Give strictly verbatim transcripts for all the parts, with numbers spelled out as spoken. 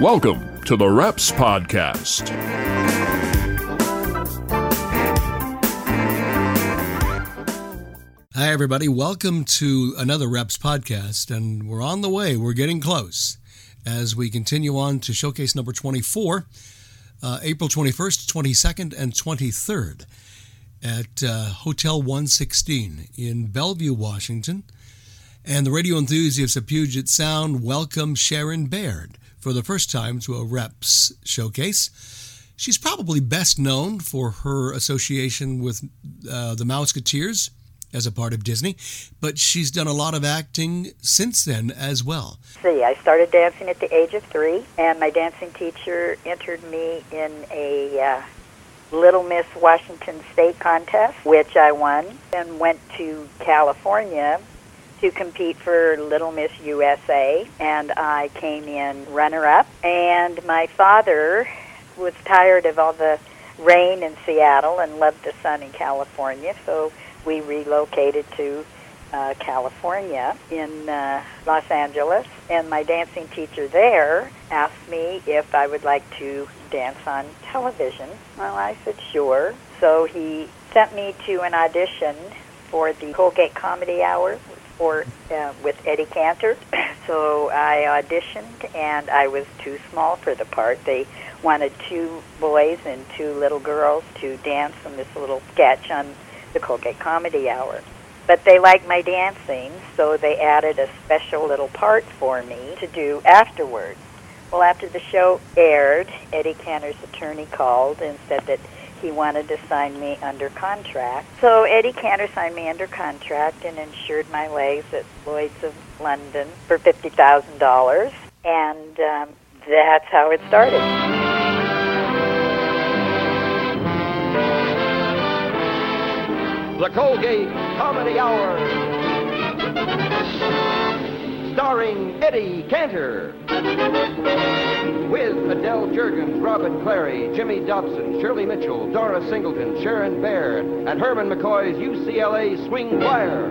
Welcome to the Reps Podcast. Hi, everybody. Welcome to another Reps Podcast, and we're on the way. We're getting close as we continue on to showcase number twenty-four, uh, April twenty-first, twenty-second, and twenty-third at uh, Hotel one sixteen in Bellevue, Washington. And the radio enthusiasts of Puget Sound welcome Sharon Baird for the first time to a Reps showcase. She's probably best known for her association with uh, the Mouseketeers as a part of Disney, but she's done a lot of acting since then as well. See, I started dancing at the age of three, and my dancing teacher entered me in a uh, Little Miss Washington State contest, which I won, and went to California to compete for Little Miss U S A, and I came in runner-up. And my father was tired of all the rain in Seattle and loved the sun in California, so we relocated to uh, California in uh, Los Angeles, and my dancing teacher there asked me if I would like to dance on television. Well, I said sure. So he sent me to an audition for the Colgate Comedy Hour for, uh, with Eddie Cantor. So I auditioned, and I was too small for the part. They wanted two boys and two little girls to dance in this little sketch on the Colgate Comedy Hour. But they liked my dancing, so they added a special little part for me to do afterwards. Well, after the show aired, Eddie Cantor's attorney called and said that he wanted to sign me under contract. So Eddie Cantor signed me under contract and insured my legs at Lloyd's of London for fifty thousand dollars, and um, that's how it started. The Colgate Comedy Hour, starring Eddie Cantor, with Adele Jurgens, Robin Clary, Jimmy Dobson, Shirley Mitchell, Dora Singleton, Sharon Baird, and Herman McCoy's U C L A Swing Choir.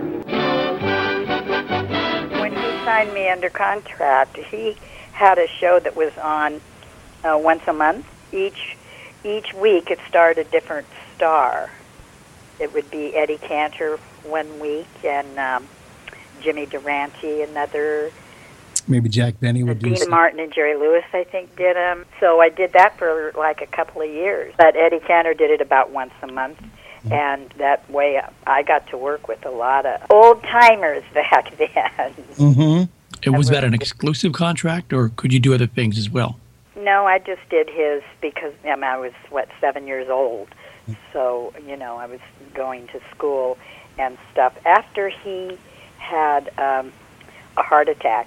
When he signed me under contract, he had a show that was on uh, once a month. Each each week it starred a different star. It would be Eddie Cantor one week, and um, Jimmy Durante another. Maybe Jack Benny would do Dean some. Martin and Jerry Lewis, I think, did them. So I did that for like a couple of years. But Eddie Cantor did it about once a month, mm-hmm. and that way I got to work with a lot of old-timers back then. Mm-hmm. And was that an exclusive contract, or could you do other things as well? No, I just did his because I, mean, I was, what, seven years old. So, you know, I was going to school and stuff. After he had um, a heart attack,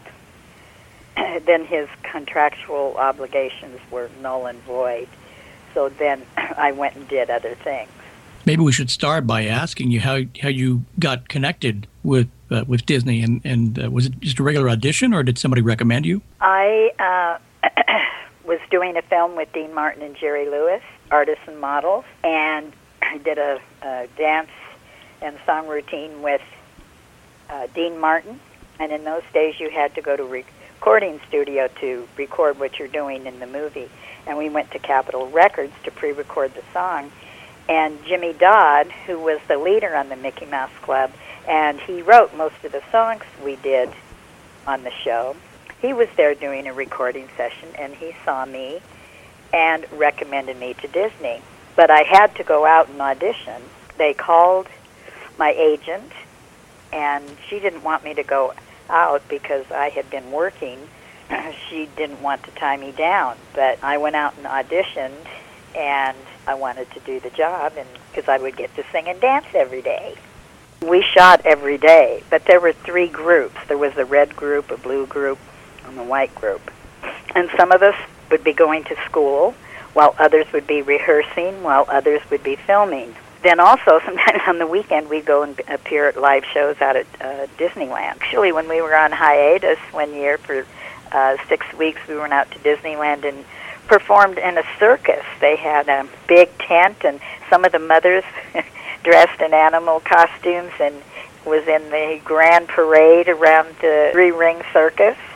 then his contractual obligations were null and void. So then I went and did other things. Maybe we should start by asking you how how you got connected with uh, with Disney, and, and uh, was it just a regular audition, or did somebody recommend you? I uh, was doing a film with Dean Martin and Jerry Lewis, Artists and Models, and I did a, a dance and song routine with uh, Dean Martin. And in those days, you had to go to re- recording studio to record what you're doing in the movie. And we went to Capitol Records to pre-record the song. And Jimmy Dodd, who was the leader on the Mickey Mouse Club, and he wrote most of the songs we did on the show, he was there doing a recording session, and he saw me and recommended me to Disney. But I had to go out and audition. They called my agent, and she didn't want me to go out because I had been working. She didn't want to tie me down. But I went out and auditioned, and I wanted to do the job and because I would get to sing and dance every day. We shot every day, but there were three groups. There was a red group, a blue group, and a white group. And some of us would be going to school, while others would be rehearsing, while others would be filming. Then also, sometimes on the weekend, we'd go and appear at live shows out at uh, Disneyland. Actually, when we were on hiatus one year for uh, six weeks, we went out to Disneyland and performed in a circus. They had a big tent, and some of the mothers dressed in animal costumes and was in the grand parade around the three-ring circus.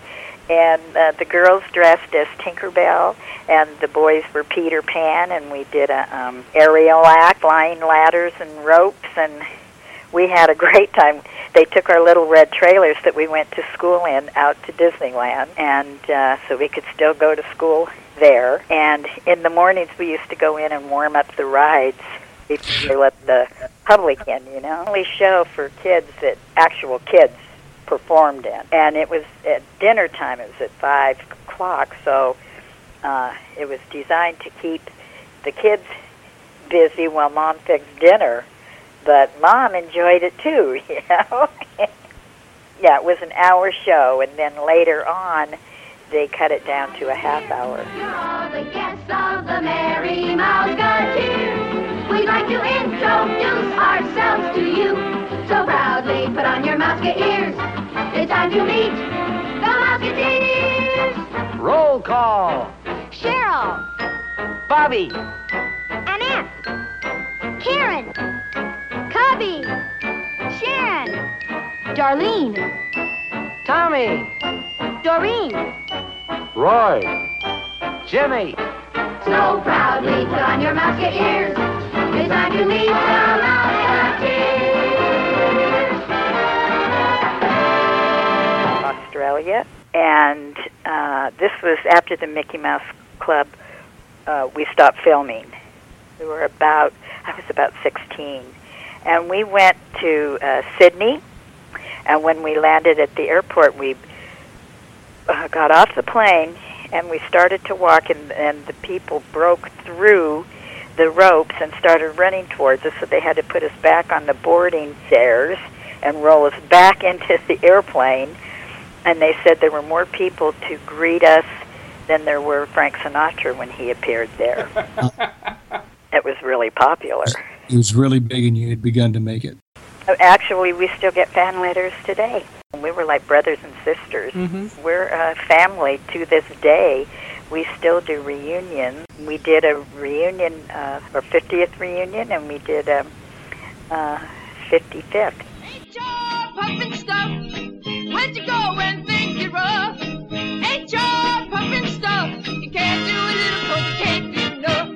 and uh, the girls dressed as Tinkerbell, and the boys were Peter Pan, and we did a um, aerial act, flying ladders and ropes, and we had a great time. They took our little red trailers that we went to school in out to Disneyland, and uh, so we could still go to school there. And in the mornings, we used to go in and warm up the rides before they let the public in, you know. Only show for kids that actual kids performed in. And it was at dinner time. It was at five o'clock, so uh, it was designed to keep the kids busy while Mom fixed dinner. But Mom enjoyed it too, you know. Yeah, it was an hour show, and then later on, they cut it down to a half hour. You're all the guests of the Merry Mouse Cartoon. We'd like to introduce ourselves to you. So proudly put on your mouse ears. It's time to meet the Mouseketeers. Roll call. Cheryl. Bobby. Annette. Karen. Cubby. Sharon. Darlene. Tommy. Doreen. Roy. Jimmy. So proudly put on your mouse ears. It's time to meet the Mouseketeers. Australia, and uh, this was after the Mickey Mouse Club. Uh, we stopped filming. We were about, I was about sixteen, and we went to uh, Sydney. And when we landed at the airport, we uh, got off the plane, and we started to walk, and, and the people broke through the ropes and started running towards us, so they had to put us back on the boarding stairs and roll us back into the airplane. And they said there were more people to greet us than there were Frank Sinatra when he appeared there. It was really popular. It was really big, and you had begun to make it. Actually, we still get fan letters today. We were like brothers and sisters. Mm-hmm. We're a family to this day. We still do reunions. We did a reunion, uh, our fiftieth reunion, and we did a uh, fifty-fifth. Ain't your pumping stuff? Where'd you go when things get rough? Ain't your pumping stuff? You can't do a little 'cause you can't do enough.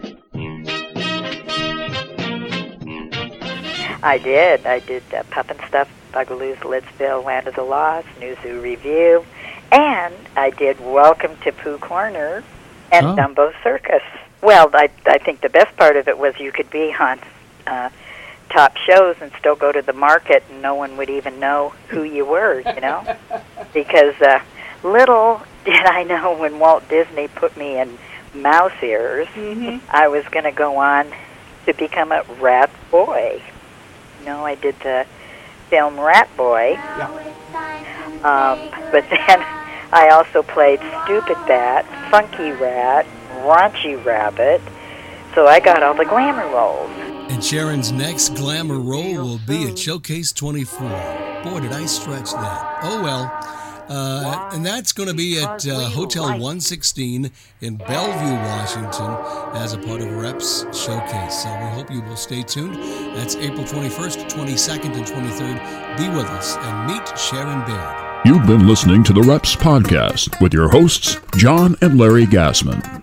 I did. I did uh, Puffin' Stuff, Bugaloo's Lidsville, Land of the Lost, New Zoo Review, and I did Welcome to Pooh Corner and Oh. Dumbo Circus. Well, I, I think the best part of it was you could be on uh, top shows and still go to the market and no one would even know who you were, you know? Because uh, little did I know when Walt Disney put me in mouse ears, Mm-hmm. I was going to go on to become a rat boy. No, I did the film Rat Boy, um, but then I also played Stupid Bat, Funky Rat, Raunchy Rabbit, so I got all the glamour roles. And Sharon's next glamour role will be at Showcase twenty-four. Boy, did I stretch that. Oh, well. Uh, and that's going to be at uh, Hotel one sixteen in Bellevue, Washington, as a part of Reps Showcase. So we hope you will stay tuned. That's April twenty-first, twenty-second, and twenty-third. Be with us and meet Sharon Baird. You've been listening to the Reps Podcast with your hosts, John and Larry Gassman.